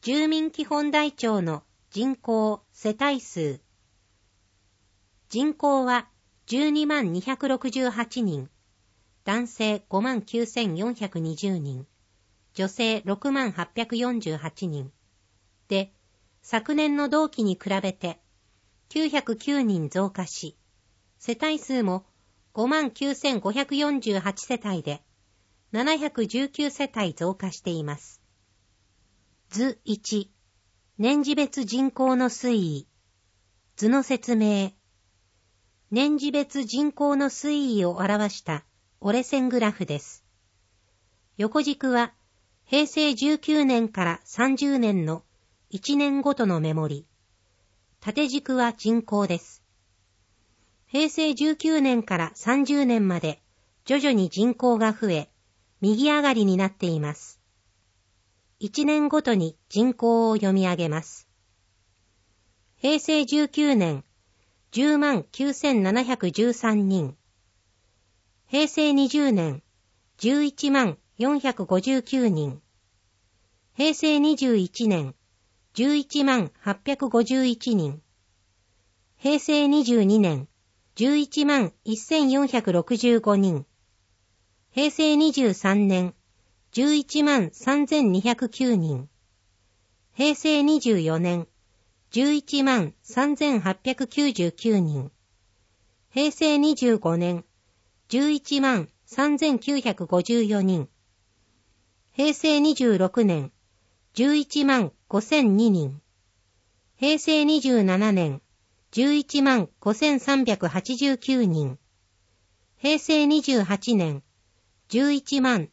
住民基本台帳の人口世帯数。人口は12万268人、男性5万9420人、女性6万848人で、昨年の同期に比べて909人増加し、世帯数も5万9548世帯で719世帯増加しています。図1、年次別人口の推移。図の説明。年次別人口の推移を表した折れ線グラフです。横軸は平成19年から30年の1年ごとの目盛り。縦軸は人口です。平成19年から30年まで徐々に人口が増え、右上がりになっています。1年ごとに人口を読み上げます。平成19年、10万9713人。平成20年、11万459人。平成21年、11万851人。平成22年、11万1465人。平成23年、11万3209人。平成24年、11万3899人。平成25年、11万3954人。平成26年、11万5002人。平成27年、11万5389人。平成28年、11万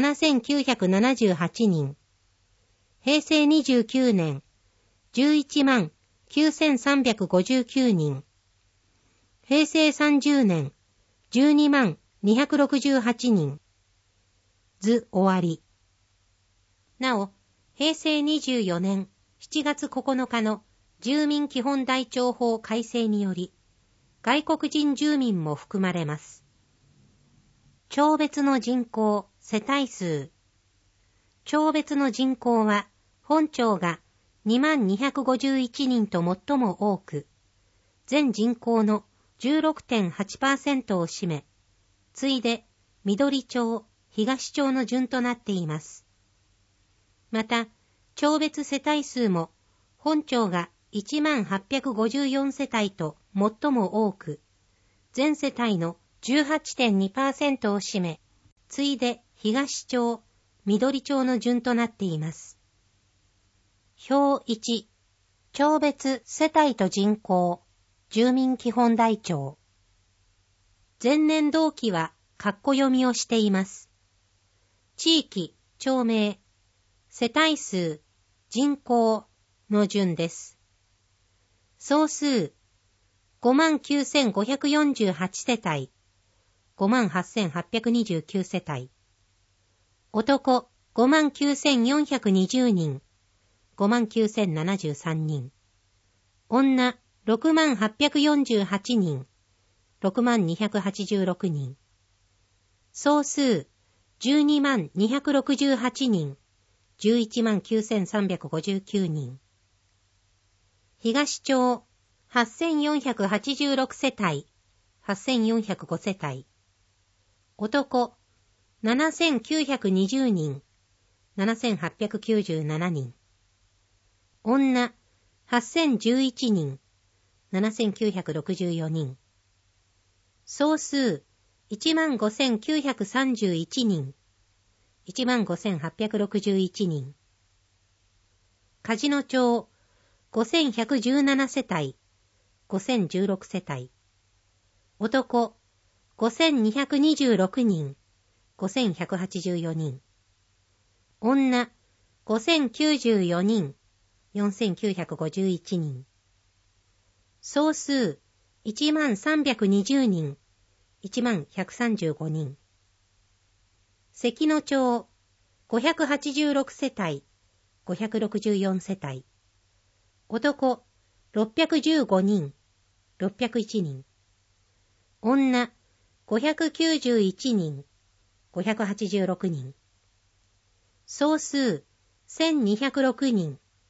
7978人。平成29年、11万9359人。平成30年、12万268人。図終わり。なお、平成24年7月9日の住民基本台帳法改正により、外国人住民も含まれます。町別の人口、世帯数。町別の人口は、本町が2万251人と最も多く、全人口の 16.8% を占め、次いで緑町、東町の順となっています。また、町別世帯数も、本町が1万854世帯と最も多く、全世帯の 18.2% を占め、次いで東町、緑町の順となっています。表1、町別世帯と人口、住民基本台帳。前年同期は括弧読みをしています。地域、町名、世帯数、人口の順です。総数、59,548 世帯、58,829 世帯。男、59,420 人、59,073人。女、6848 人、6286人。総数、12268人、119,359 人。東町、8486世帯、8405世帯。男、7920人、7897人。女、8011人、7964人。総数、15,931人、15,861人。梶野町、5,117世帯、5,016世帯。男、5,226人、5,184人。女、5,094人、4,951人。総数、1320人、1135人。関野町、586世帯、564世帯。男、615人、601人。女、591人、586人。総数、1206人、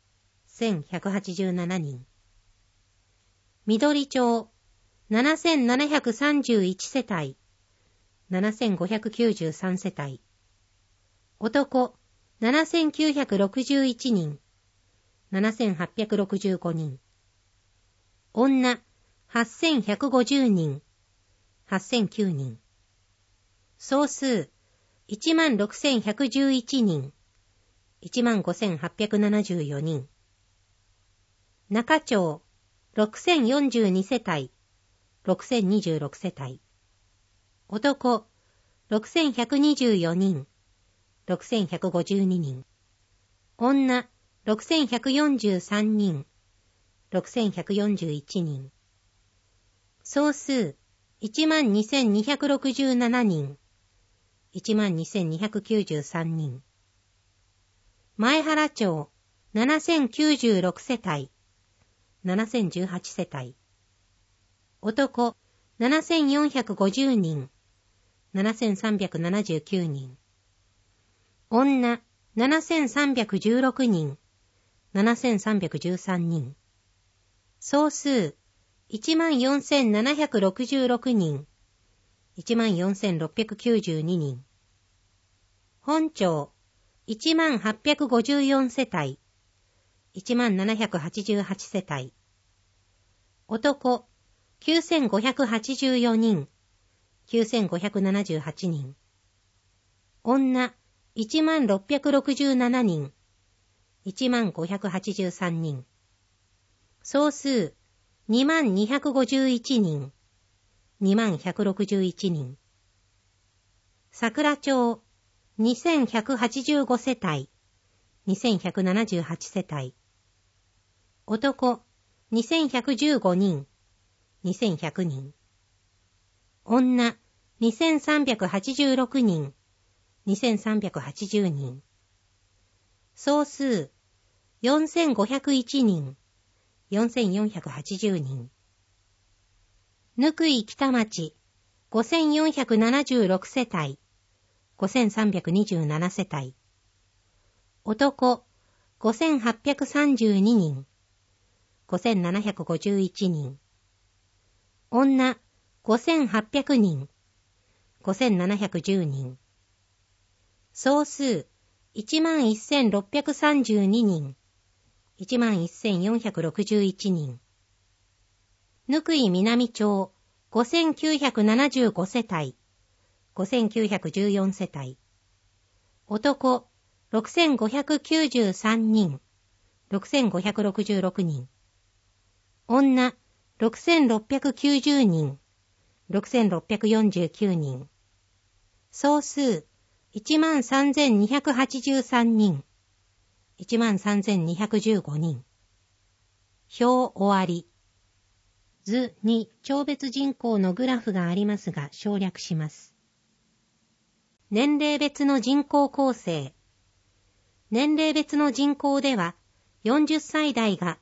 8187人。緑町、7731世帯、7593世帯。男、7961人、7865人。女、8150人、8009人。総数、16,111人、15,874人。中町、6042世帯、6026世帯。男、6124人、6152人。女、6143人、6141人。総数、12,267人、12,293人。前原町、7096世帯、7018世帯。男、7450人、7379人。女、7316人、7313人。総数、14,766人、14,692人。本町、1854世帯、1788世帯。男、9584人、9578人。女、1667人、1583人。総数、2251人、2161人。桜町、2185世帯、2178世帯。男、2115人、2100人。女、2386人、2380人。総数、4501人、4480人。ぬくい北町、5476世帯、5327世帯。男、5832人、5751人。女、5800人、5710人。総数、11,632人、11,461人。ぬくい南町、5975世帯、5914世帯。男、6593人、6566人。女、6690人、6649人。総数、13,283人、13,215人。表終わり。図に町別人口のグラフがありますが省略します。年齢別の人口構成。年齢別の人口では、40歳代が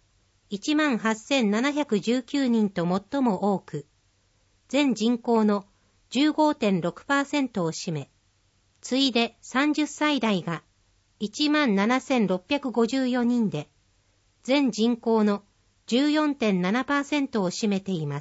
18,719 人と最も多く、全人口の 15.6% を占め、次いで30歳代が 17,654 人で、全人口の 14.7% を占めています。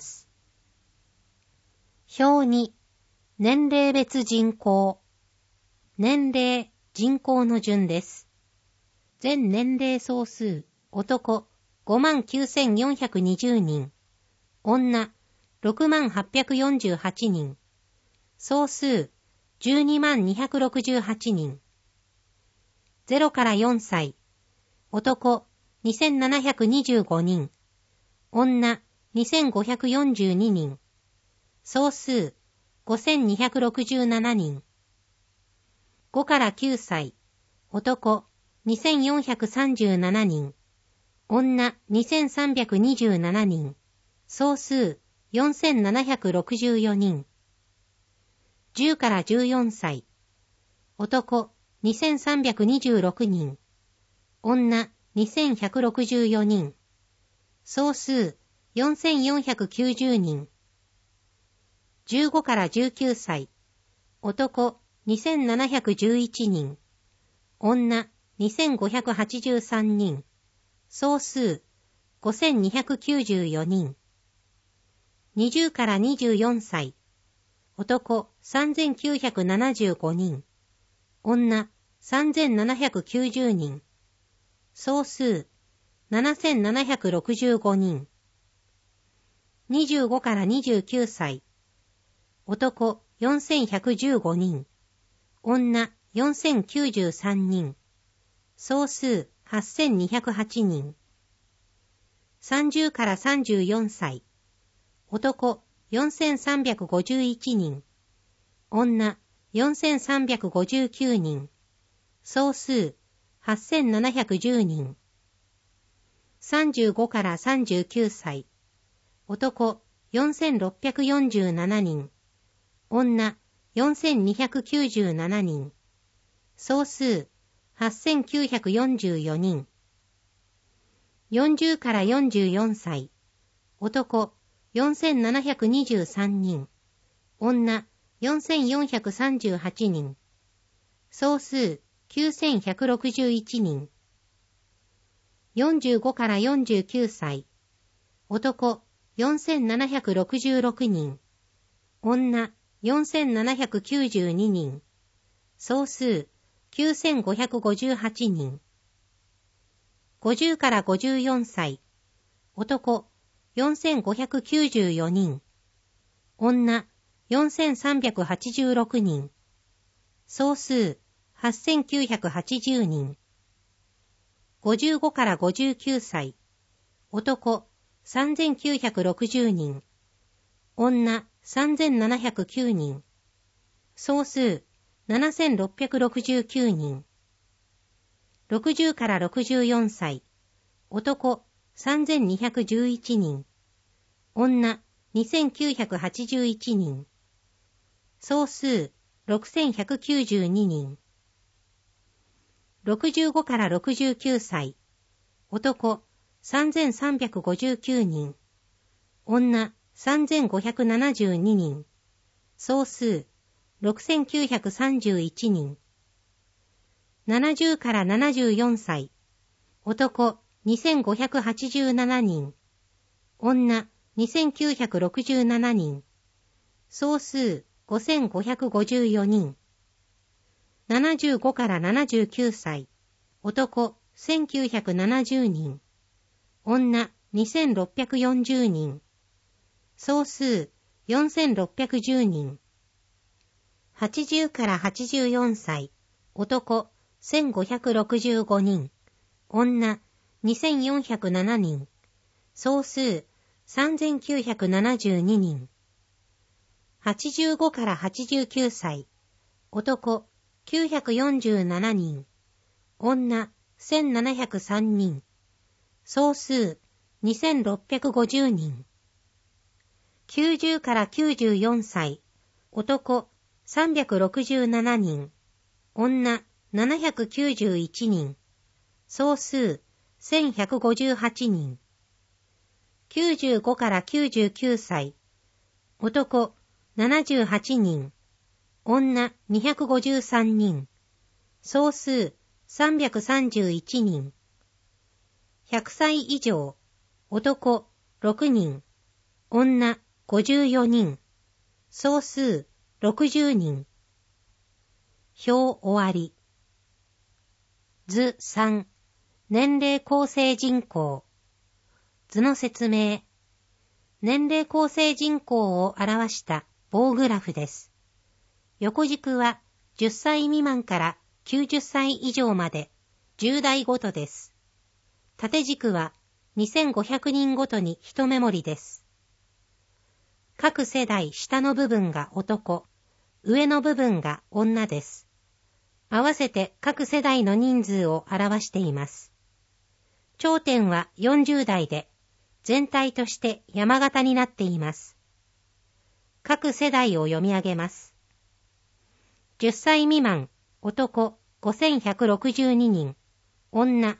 表2、年齢別人口。年齢、人口の順です。全年齢総数、男、59,420 人、女、6848 人、総数、12268人。0から4歳、男、2725人、女、2542人、総数、5267人。5から9歳、男、2437人、女2327人、総数4764人。10から14歳、男2326人、女2164人、総数4490人。15から19歳、男2711人、女2583人、 総数5294人。20から24歳。男3975人。女3790人。総数7765人。25から29歳。男4115人。女4093人。総数8208人。30から34歳。男4351人。女4359人。総数8710人。35から39歳。男4647人。女4297人。総数8944人。40から44歳。男4723人。女4438人。総数9161人。45から49歳。男4766人。女4792人。総数9558人。50から54歳。男4594人。女4386人。総数8980人。55から59歳。男3960人。女3709人。総数7669人。60から64歳。男3211人。女2981人。総数6192人。65から69歳。男3359人。女3572人。総数6931人。70から74歳。男2587人。女2967人。総数5554人。75から79歳。男1970人。女2640人。総数4610人。80から84歳。男1565人。女2407人。総数3972人。85から89歳。男947人。女1703人。総数2650人。90から94歳。男367人。女791人。総数1158人。95から99歳。男78人。女253人。総数331人。100歳以上。男6人。女54人。総数60人。表終わり。図3。年齢構成人口。図の説明。年齢構成人口を表した棒グラフです。横軸は10歳未満から90歳以上まで10代ごとです。縦軸は2500人ごとに1メモリです。各世代下の部分が男、上の部分が女です。合わせて各世代の人数を表しています。頂点は40代で、全体として山形になっています。各世代を読み上げます。10歳未満、男5162人、女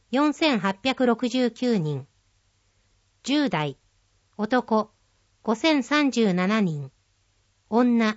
4869人。10代、男5037人、女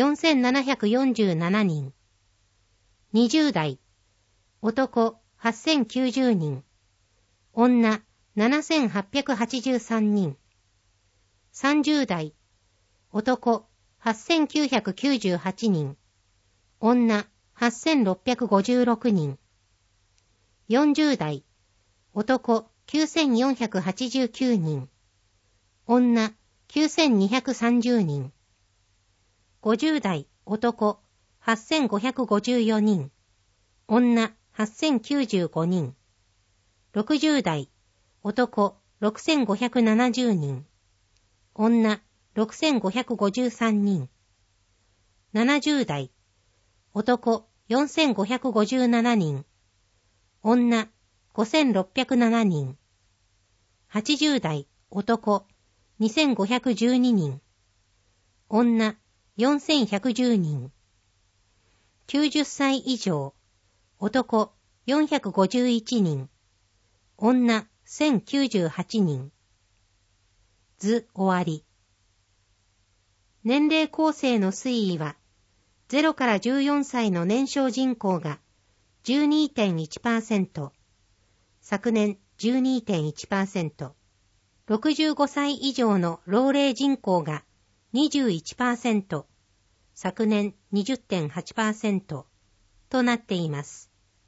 4747人。20代、男8090人、 女7883人。30代、男8998人。女8656人。40代、男9489人。女9230人。50代、男8554人。女8095人。60代、男6570人。女6553人。70代、男4557人。女5607人。80代、男2512人。女4110人。90歳以上、男451人。女1098人。図終わり。年齢構成の推移は、0から14歳の年少人口が 12.1%、昨年 12.1%、65歳以上の老齢人口が 21%、昨年 20.8% となっています。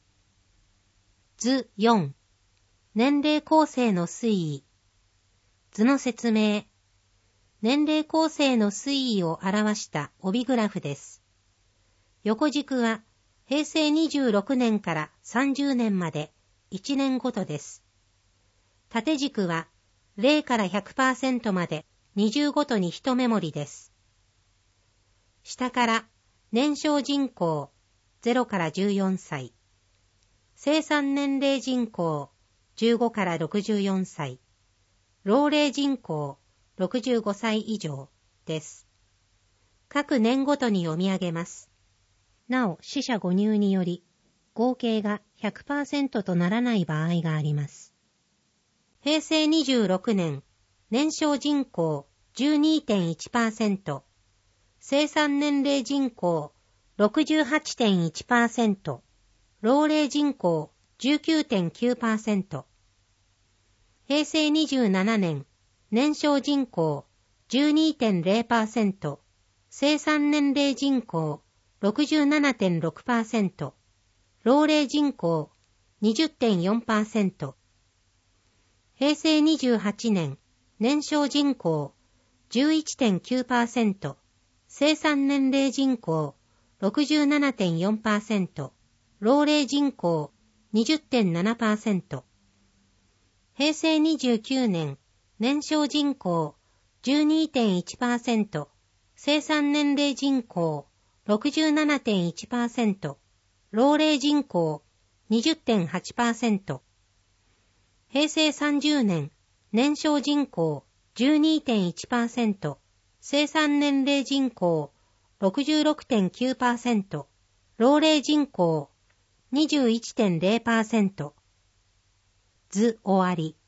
図4、年齢構成の推移。図の説明。年齢構成の推移を表した帯グラフです。横軸は平成26年から30年まで1年ごとです。縦軸は0から 100% まで20ごとに1メモリです。下から年少人口0から14歳、生産年齢人口15から64歳、老齢人口65歳以上です。各年ごとに読み上げます。なお、四捨五入により合計が 100% とならない場合があります。平成26年、年少人口 12.1%、生産年齢人口 68.1%、老齢人口 19.9%。平成27年、年少人口 12.0%、生産年齢人口 67.6%、老齢人口 20.4%。平成28年、年少人口 11.9%、生産年齢人口 67.4%、老齢人口 20.7%。平成29年、年少人口 12.1%、生産年齢人口 67.1%、老齢人口 20.8%。平成30年、年少人口 12.1%、生産年齢人口 66.9%、老齢人口 21.0%。図終わり。